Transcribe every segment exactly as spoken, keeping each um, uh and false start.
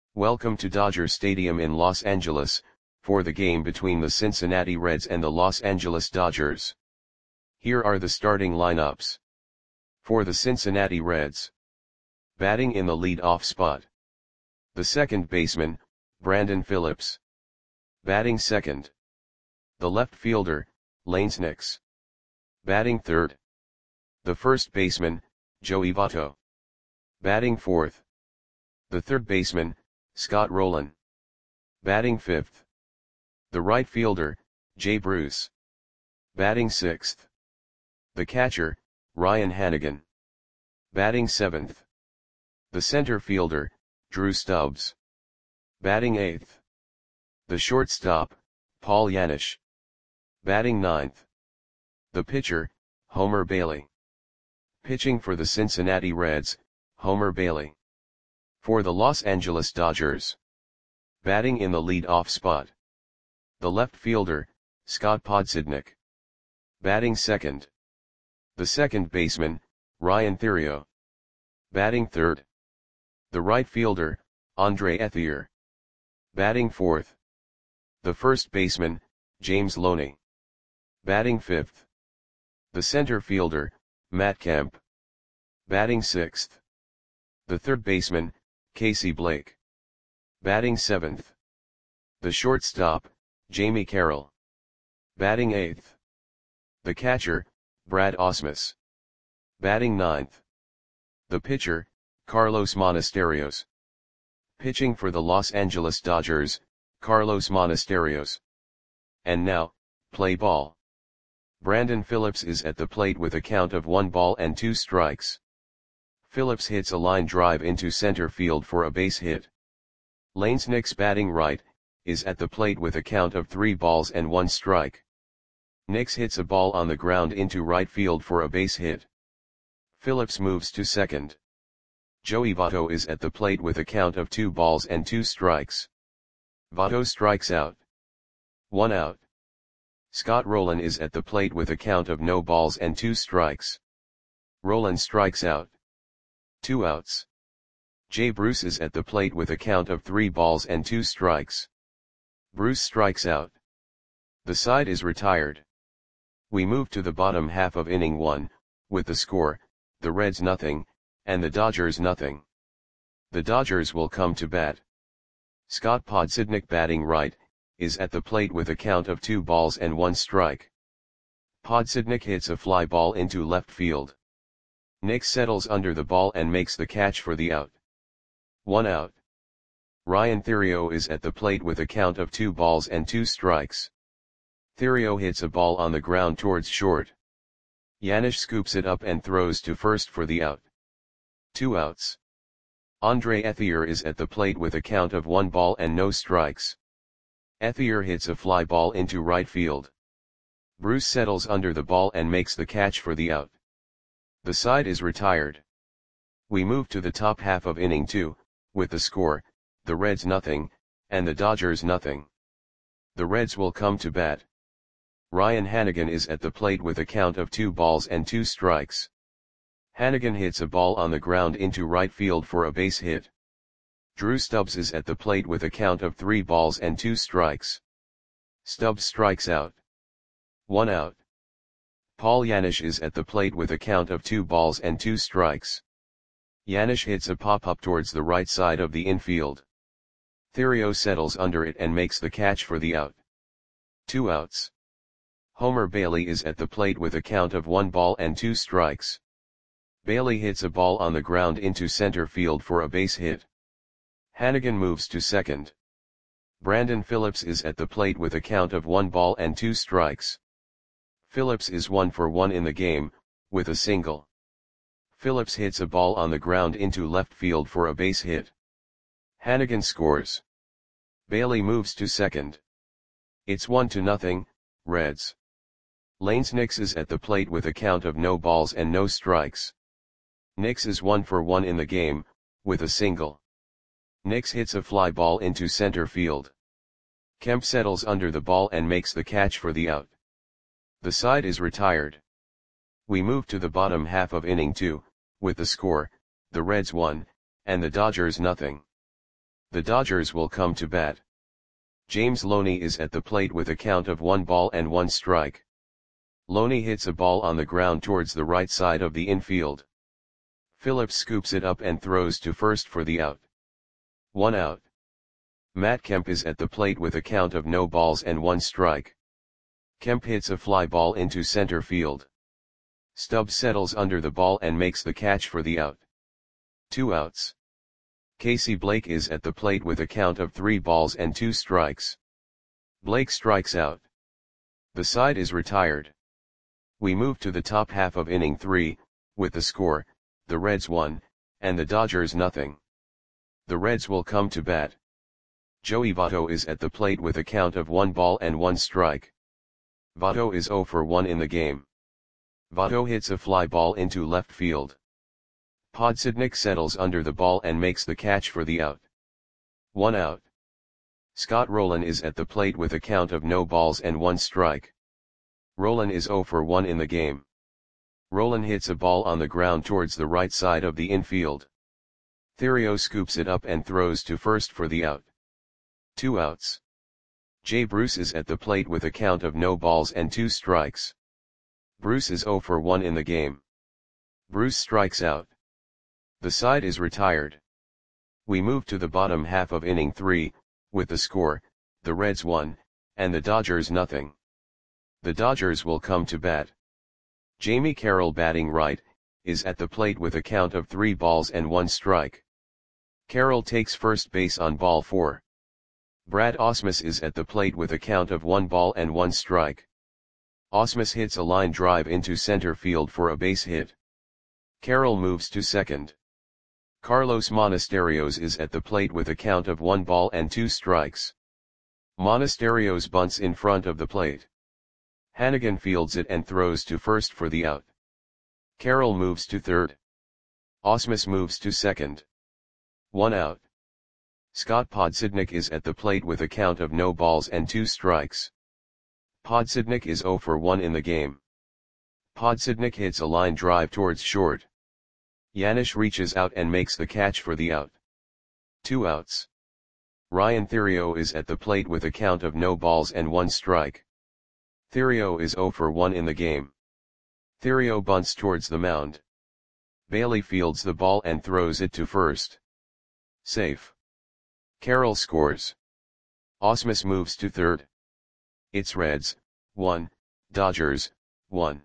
Welcome to Dodger Stadium in Los Angeles, for the game between the Cincinnati Reds and the Los Angeles Dodgers. Here are the starting lineups. For the Cincinnati Reds. Batting in the lead-off spot. The second baseman, Brandon Phillips. Batting second. The left fielder, Lane Snicks. Batting third. The first baseman, Joey Votto. Batting fourth. The third baseman, Scott Rolen. Batting fifth. The right fielder, Jay Bruce. Batting sixth. The catcher, Ryan Hanigan. Batting seventh. The center fielder, Drew Stubbs. Batting eighth. The shortstop, Paul Janisch. Batting ninth. The pitcher, Homer Bailey. Pitching for the Cincinnati Reds, Homer Bailey. For the Los Angeles Dodgers. Batting in the lead-off spot. The left fielder, Scott Podsednik. Batting second. The second baseman, Ryan Theriot. Batting third. The right fielder, Andre Ethier. Batting fourth. The first baseman, James Loney. Batting fifth. The center fielder, Matt Kemp. Batting sixth. The third baseman, Casey Blake. Batting seventh. The shortstop, Jamie Carroll. Batting eighth. The catcher, Brad Ausmus. Batting ninth. The pitcher, Carlos Monasterios. Pitching for the Los Angeles Dodgers, Carlos Monasterios. And now, play ball. Brandon Phillips is at the plate with a count of one ball and two strikes. Phillips hits a line drive into center field for a base hit. Lane Snicks, batting right, is at the plate with a count of three balls and one strike. Snicks hits a ball on the ground into right field for a base hit. Phillips moves to second. Joey Votto is at the plate with a count of two balls and two strikes. Votto strikes out. One out. Scott Rolen is at the plate with a count of no balls and two strikes. Rolen strikes out. Two outs. Jay Bruce is at the plate with a count of three balls and two strikes. Bruce strikes out. The side is retired. We move to the bottom half of inning one, with the score, the Reds nothing, and the Dodgers nothing. The Dodgers will come to bat. Scott Podsednik, batting right, is at the plate with a count of two balls and one strike. Podsednik hits a fly ball into left field. Nick settles under the ball and makes the catch for the out. One out. Ryan Theriot is at the plate with a count of two balls and two strikes. Theriot hits a ball on the ground towards short. Janisch scoops it up and throws to first for the out. Two outs. Andre Ethier is at the plate with a count of one ball and no strikes. Ethier hits a fly ball into right field. Bruce settles under the ball and makes the catch for the out. The side is retired. We move to the top half of inning two, with the score, the Reds nothing, and the Dodgers nothing. The Reds will come to bat. Ryan Hanigan is at the plate with a count of two balls and two strikes. Hanigan hits a ball on the ground into right field for a base hit. Drew Stubbs is at the plate with a count of three balls and two strikes. Stubbs strikes out. One out. Paul Janisch is at the plate with a count of two balls and two strikes. Janisch hits a pop-up towards the right side of the infield. Theriot settles under it and makes the catch for the out. Two outs. Homer Bailey is at the plate with a count of one ball and two strikes. Bailey hits a ball on the ground into center field for a base hit. Hanigan moves to second. Brandon Phillips is at the plate with a count of one ball and two strikes. Phillips is one for one in the game, with a single. Phillips hits a ball on the ground into left field for a base hit. Hanigan scores. Bailey moves to second. It's one to nothing, Reds. Lane Snicks is at the plate with a count of no balls and no strikes. Snicks is one for one in the game, with a single. Snicks hits a fly ball into center field. Kemp settles under the ball and makes the catch for the out. The side is retired. We move to the bottom half of inning two, with the score, the Reds one, and the Dodgers nothing. The Dodgers will come to bat. James Loney is at the plate with a count of one ball and one strike. Loney hits a ball on the ground towards the right side of the infield. Phillips scoops it up and throws to first for the out. One out. Matt Kemp is at the plate with a count of no balls and one strike. Kemp hits a fly ball into center field. Stubbs settles under the ball and makes the catch for the out. Two outs. Casey Blake is at the plate with a count of three balls and two strikes. Blake strikes out. The side is retired. We move to the top half of inning three, with the score, the Reds one, and the Dodgers nothing. The Reds will come to bat. Joey Votto is at the plate with a count of one ball and one strike. Votto is zero for one in the game. Votto hits a fly ball into left field. Podsednik settles under the ball and makes the catch for the out. One out. Scott Rowland is at the plate with a count of no balls and one strike. Rowland is zero for one in the game. Rowland hits a ball on the ground towards the right side of the infield. Theriot scoops it up and throws to first for the out. Two outs. Jay Bruce is at the plate with a count of no balls and two strikes. Bruce is zero for one in the game. Bruce strikes out. The side is retired. We move to the bottom half of inning three, with the score, the Reds one, and the Dodgers nothing. The Dodgers will come to bat. Jamie Carroll, batting right, is at the plate with a count of three balls and one strike. Carroll takes first base on ball four. Brad Ausmus is at the plate with a count of one ball and one strike. Ausmus hits a line drive into center field for a base hit. Carroll moves to second. Carlos Monasterios is at the plate with a count of one ball and two strikes. Monasterios bunts in front of the plate. Hannigan fields it and throws to first for the out. Carroll moves to third. Ausmus moves to second. One out. Scott Podsednik is at the plate with a count of no balls and two strikes. Podsednik is zero for one in the game. Podsednik hits a line drive towards short. Yanis reaches out and makes the catch for the out. Two outs. Ryan Theriot is at the plate with a count of no balls and one strike. Theriot is zero for one in the game. Theriot bunts towards the mound. Bailey fields the ball and throws it to first. Safe. Carroll scores. Ausmus moves to third. It's Reds, one, Dodgers, one.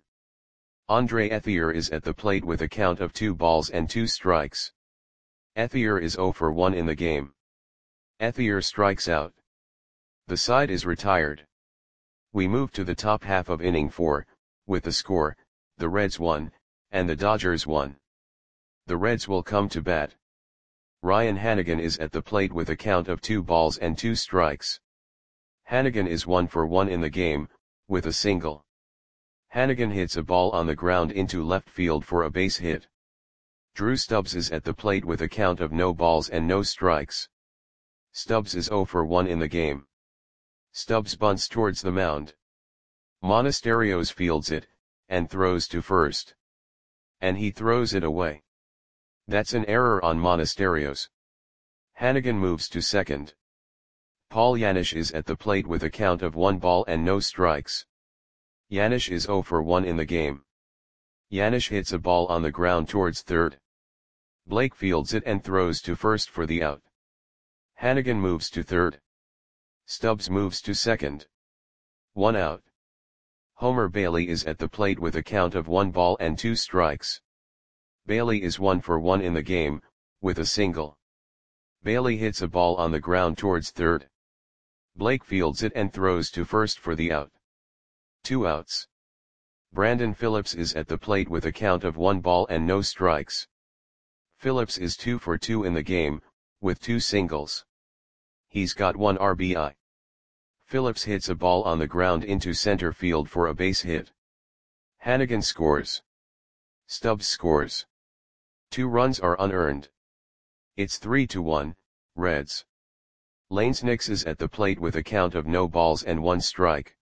Andre Ethier is at the plate with a count of two balls and two strikes. Ethier is zero for one in the game. Ethier strikes out. The side is retired. We move to the top half of inning four, with the score, the Reds one, and the Dodgers one. The Reds will come to bat. Ryan Hannigan is at the plate with a count of two balls and two strikes. Hannigan is one for one in the game, with a single. Hannigan hits a ball on the ground into left field for a base hit. Drew Stubbs is at the plate with a count of no balls and no strikes. Stubbs is zero for one in the game. Stubbs bunts towards the mound. Monasterios fields it, and throws to first. And he throws it away. That's an error on Monasterios. Hannigan moves to second. Paul Yanis is at the plate with a count of one ball and no strikes. Yanis is zero for one in the game. Yanis hits a ball on the ground towards third. Blake fields it and throws to first for the out. Hannigan moves to third. Stubbs moves to second. One out. Homer Bailey is at the plate with a count of one ball and two strikes. Bailey is one for one in the game, with a single. Bailey hits a ball on the ground towards third. Blake fields it and throws to first for the out. Two outs. Brandon Phillips is at the plate with a count of one ball and no strikes. Phillips is two for two in the game, with two singles. He's got one R B I. Phillips hits a ball on the ground into center field for a base hit. Hannigan scores. Stubbs scores. Two runs are unearned. It's three to one, Reds. Lanes Nix is at the plate with a count of no balls and one strike.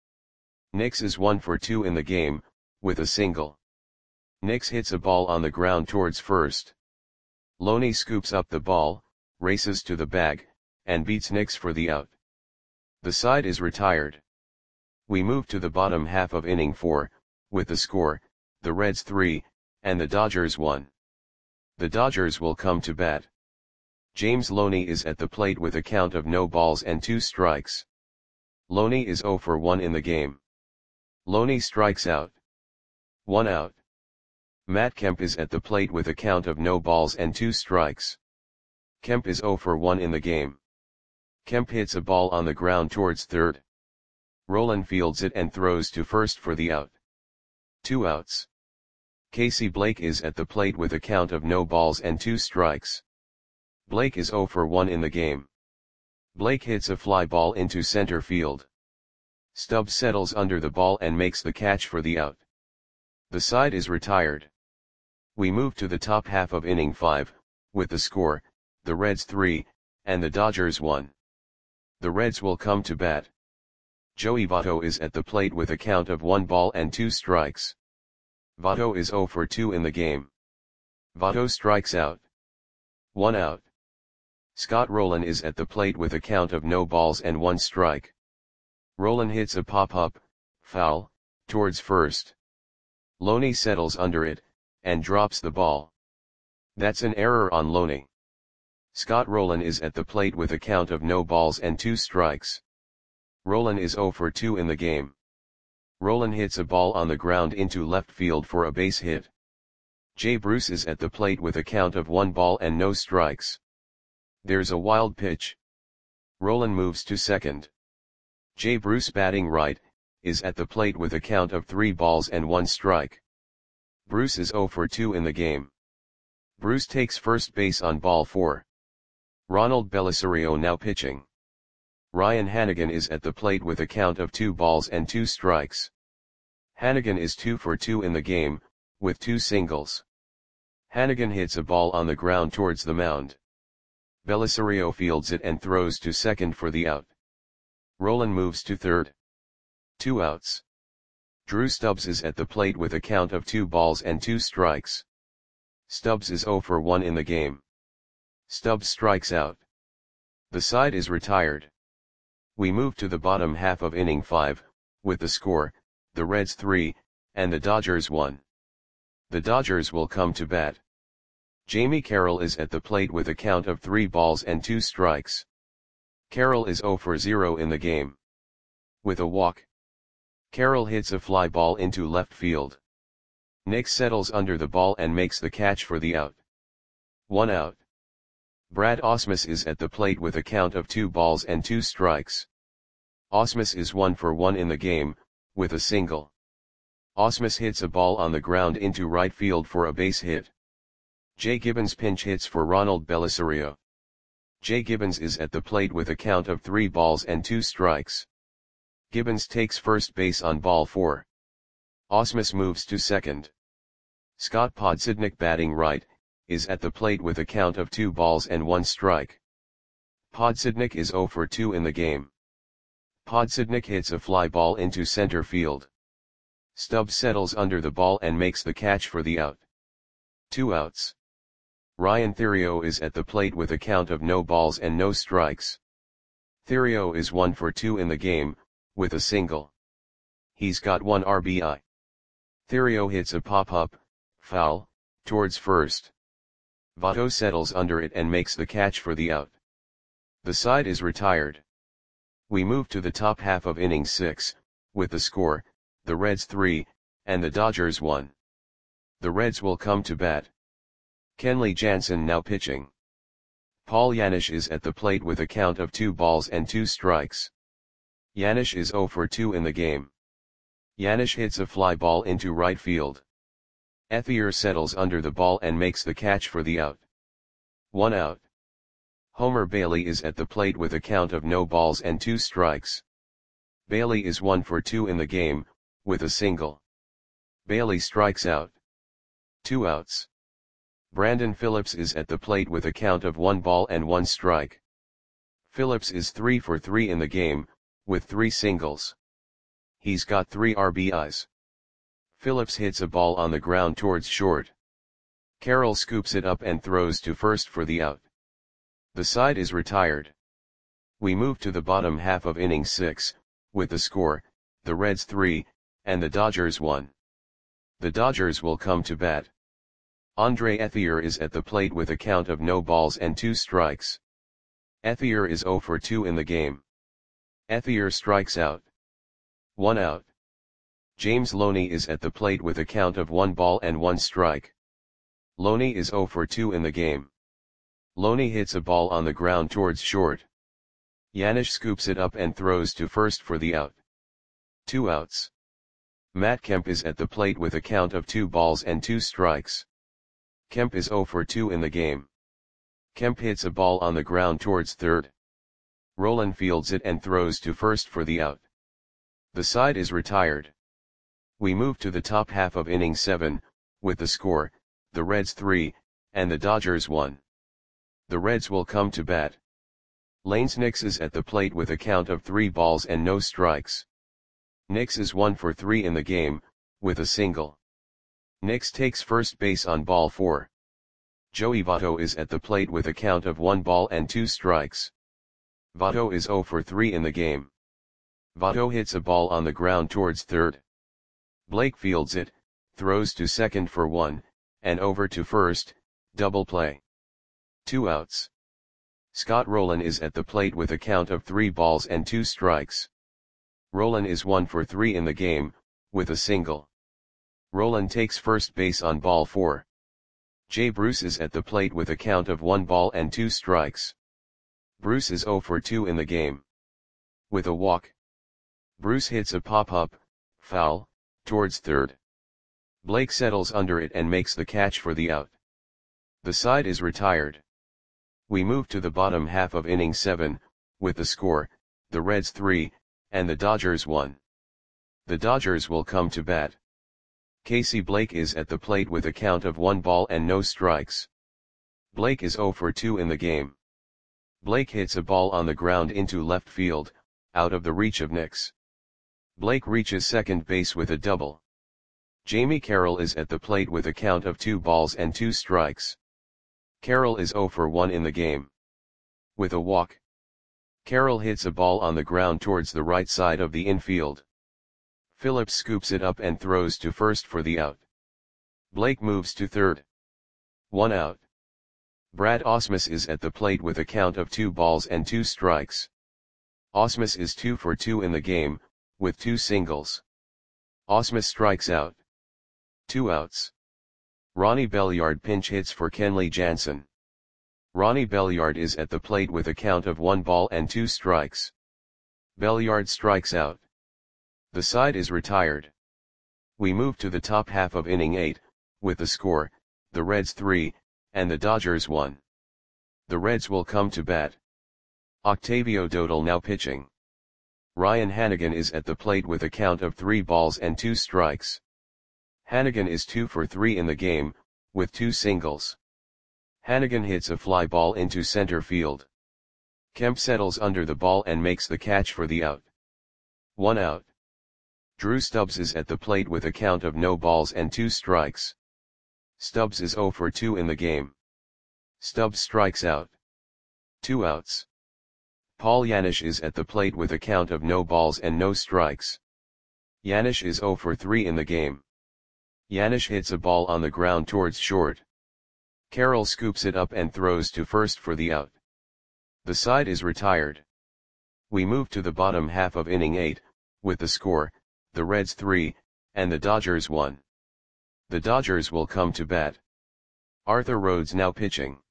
Nix is one for two in the game, with a single. Nix hits a ball on the ground towards first. Loney scoops up the ball, races to the bag, and beats Knicks for the out. The side is retired. We move to the bottom half of inning four, with the score, the Reds three, and the Dodgers one. The Dodgers will come to bat. James Loney is at the plate with a count of no balls and two strikes. Loney is oh for one in the game. Loney strikes out. One out. Matt Kemp is at the plate with a count of no balls and two strikes. Kemp is oh for one in the game. Kemp hits a ball on the ground towards third. Rolen fields it and throws to first for the out. Two outs. Casey Blake is at the plate with a count of no balls and two strikes. Blake is oh for one in the game. Blake hits a fly ball into center field. Stubbs settles under the ball and makes the catch for the out. The side is retired. We move to the top half of inning five, with the score, the Reds three, and the Dodgers one. The Reds will come to bat. Joey Votto is at the plate with a count of one ball and two strikes. Votto is oh for two in the game. Votto strikes out. One out. Scott Rolen is at the plate with a count of no balls and one strike. Rolen hits a pop-up, foul, towards first. Loney settles under it, and drops the ball. That's an error on Loney. Scott Rolen is at the plate with a count of no balls and two strikes. Rolen is oh for two in the game. Rolen hits a ball on the ground into left field for a base hit. Jay Bruce is at the plate with a count of one ball and no strikes. There's a wild pitch. Rolen moves to second. Jay Bruce, batting right, is at the plate with a count of three balls and one strike. Bruce is oh for two in the game. Bruce takes first base on ball four. Ronald Belisario now pitching. Ryan Hanigan is at the plate with a count of two balls and two strikes. Hanigan is two for two in the game, with two singles. Hanigan hits a ball on the ground towards the mound. Belisario fields it and throws to second for the out. Rolen moves to third. Two outs. Drew Stubbs is at the plate with a count of two balls and two strikes. Stubbs is oh for one in the game. Stubbs strikes out. The side is retired. We move to the bottom half of inning five, with the score, the Reds three, and the Dodgers one. The Dodgers will come to bat. Jamie Carroll is at the plate with a count of three balls and two strikes. Carroll is oh for zero in the game. With a walk. Carroll hits a fly ball into left field. Nick settles under the ball and makes the catch for the out. One out. Brad Ausmus is at the plate with a count of two balls and two strikes. Ausmus is one for one in the game, with a single. Ausmus hits a ball on the ground into right field for a base hit. Jay Gibbons pinch hits for Ronald Belisario. Jay Gibbons is at the plate with a count of three balls and two strikes. Gibbons takes first base on ball four. Ausmus moves to second. Scott Podsednik, batting right, is at the plate with a count of two balls and one strike. Podsednik is oh for two in the game. Podsednik hits a fly ball into center field. Stubbs settles under the ball and makes the catch for the out. Two outs. Ryan Theriot is at the plate with a count of no balls and no strikes. Theriot is one for two in the game, with a single. He's got one R B I. Theriot hits a pop-up, foul, towards first. Votto settles under it and makes the catch for the out. The side is retired. We move to the top half of inning six, with the score, the Reds three, and the Dodgers one. The Reds will come to bat. Kenley Jansen now pitching. Paul Janisch is at the plate with a count of two balls and two strikes. Janisch is oh for two in the game. Janisch hits a fly ball into right field. Ethier settles under the ball and makes the catch for the out. One out. Homer Bailey is at the plate with a count of no balls and two strikes. Bailey is one for two in the game, with a single. Bailey strikes out. Two outs. Brandon Phillips is at the plate with a count of one ball and one strike. Phillips is three for three in the game, with three singles. He's got three R B Is. Phillips hits a ball on the ground towards short. Carroll scoops it up and throws to first for the out. The side is retired. We move to the bottom half of inning six, with the score, the Reds three, and the Dodgers one. The Dodgers will come to bat. Andre Ethier is at the plate with a count of no balls and two strikes. Ethier is oh for two in the game. Ethier strikes out. One out. James Loney is at the plate with a count of one ball and one strike. Loney is oh for two in the game. Loney hits a ball on the ground towards short. Yanish scoops it up and throws to first for the out. Two outs. Matt Kemp is at the plate with a count of two balls and two strikes. Kemp is oh for two in the game. Kemp hits a ball on the ground towards third. Rolen fields it and throws to first for the out. The side is retired. We move to the top half of inning seven, with the score, the Reds three, and the Dodgers one. The Reds will come to bat. Lanes Nix is at the plate with a count of three balls and no strikes. Nix is one for three in the game, with a single. Nix takes first base on ball four. Joey Votto is at the plate with a count of one ball and two strikes. Votto is oh for three in the game. Votto hits a ball on the ground towards third. Blake fields it, throws to second for one, and over to first, double play. Two outs. Scott Rolen is at the plate with a count of three balls and two strikes. Rolen is one for three in the game, with a single. Rolen takes first base on ball four. Jay Bruce is at the plate with a count of one ball and two strikes. Bruce is oh for two in the game. With a walk. Bruce hits a pop-up, foul, towards third. Blake settles under it and makes the catch for the out. The side is retired. We move to the bottom half of inning seven, with the score, the Reds three, and the Dodgers one. The Dodgers will come to bat. Casey Blake is at the plate with a count of one ball and no strikes. Blake is oh for two in the game. Blake hits a ball on the ground into left field, out of the reach of Nix. Blake reaches second base with a double. Jamie Carroll is at the plate with a count of two balls and two strikes. Carroll is oh for one in the game. With a walk. Carroll hits a ball on the ground towards the right side of the infield. Phillips scoops it up and throws to first for the out. Blake moves to third. One out. Brad Ausmus is at the plate with a count of two balls and two strikes. Ausmus is two for two in the game, with two singles. Ausmus strikes out. Two outs. Ronnie Belliard pinch hits for Kenley Jansen. Ronnie Belliard is at the plate with a count of one ball and two strikes. Belliard strikes out. The side is retired. We move to the top half of inning eight, with the score, the Reds three, and the Dodgers one. The Reds will come to bat. Octavio Dodal now pitching. Ryan Hanigan is at the plate with a count of three balls and two strikes. Hanigan is two for three in the game, with two singles. Hanigan hits a fly ball into center field. Kemp settles under the ball and makes the catch for the out. One out. Drew Stubbs is at the plate with a count of no balls and two strikes. Stubbs is oh for two in the game. Stubbs strikes out. Two outs. Paul Yanish is at the plate with a count of no balls and no strikes. Yanish is oh for three in the game. Yanish hits a ball on the ground towards short. Carroll scoops it up and throws to first for the out. The side is retired. We move to the bottom half of inning eight, with the score, the Reds three, and the Dodgers one. The Dodgers will come to bat. Arthur Rhodes now pitching.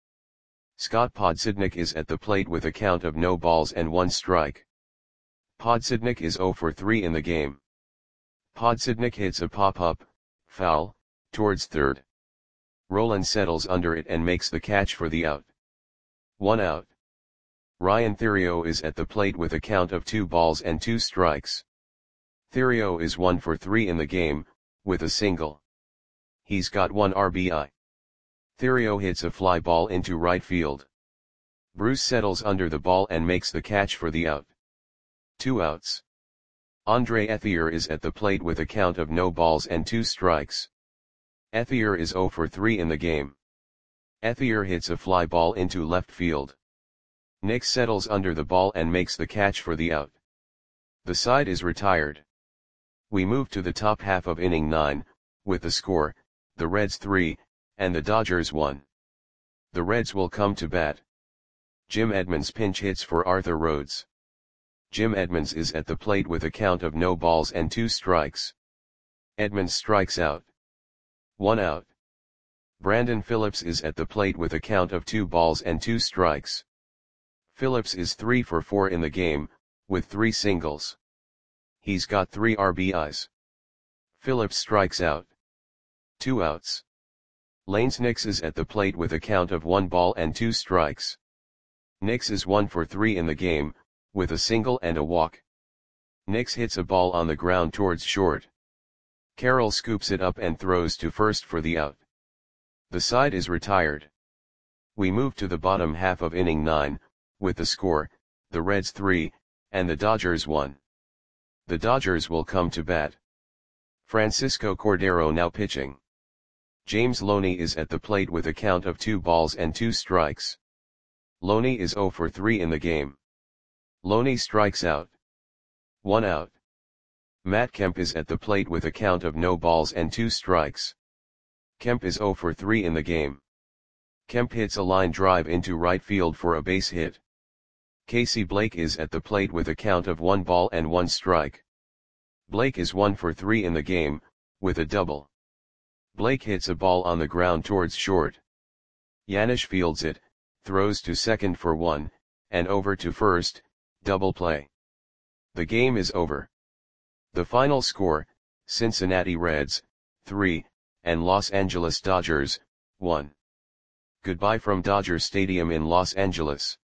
Scott Podsednik is at the plate with a count of no balls and one strike. Podsednik is oh for three in the game. Podsednik hits a pop-up, foul, towards third. Rolen settles under it and makes the catch for the out. One out. Ryan Theriot is at the plate with a count of two balls and two strikes. Theriot is one for three in the game, with a single. He's got one R B I. Theriot hits a fly ball into right field. Bruce settles under the ball and makes the catch for the out. Two outs. Andre Ethier is at the plate with a count of no balls and two strikes. Ethier is oh for three in the game. Ethier hits a fly ball into left field. Nick settles under the ball and makes the catch for the out. The side is retired. We move to the top half of inning nine, with the score, the Reds three, and the Dodgers one. The Reds will come to bat. Jim Edmonds pinch hits for Arthur Rhodes. Jim Edmonds is at the plate with a count of no balls and two strikes. Edmonds strikes out. One out. Brandon Phillips is at the plate with a count of two balls and two strikes. Phillips is three for four in the game, with three singles. He's got three R B Is. Phillips strikes out. Two outs. Lanes Nix is at the plate with a count of one ball and two strikes. Nix is one for three in the game, with a single and a walk. Nix hits a ball on the ground towards short. Carroll scoops it up and throws to first for the out. The side is retired. We move to the bottom half of inning nine, with the score, the Reds three, and the Dodgers one. The Dodgers will come to bat. Francisco Cordero now pitching. James Loney is at the plate with a count of two balls and two strikes. Loney is zero for three in the game. Loney strikes out. One out. Matt Kemp is at the plate with a count of no balls and two strikes. Kemp is zero for three in the game. Kemp hits a line drive into right field for a base hit. Casey Blake is at the plate with a count of one ball and one strike. Blake is one for three in the game, with a double. Blake hits a ball on the ground towards short. Yanish fields it, throws to second for one, and over to first, double play. The game is over. The final score, Cincinnati Reds, three, and Los Angeles Dodgers, one. Goodbye from Dodger Stadium in Los Angeles.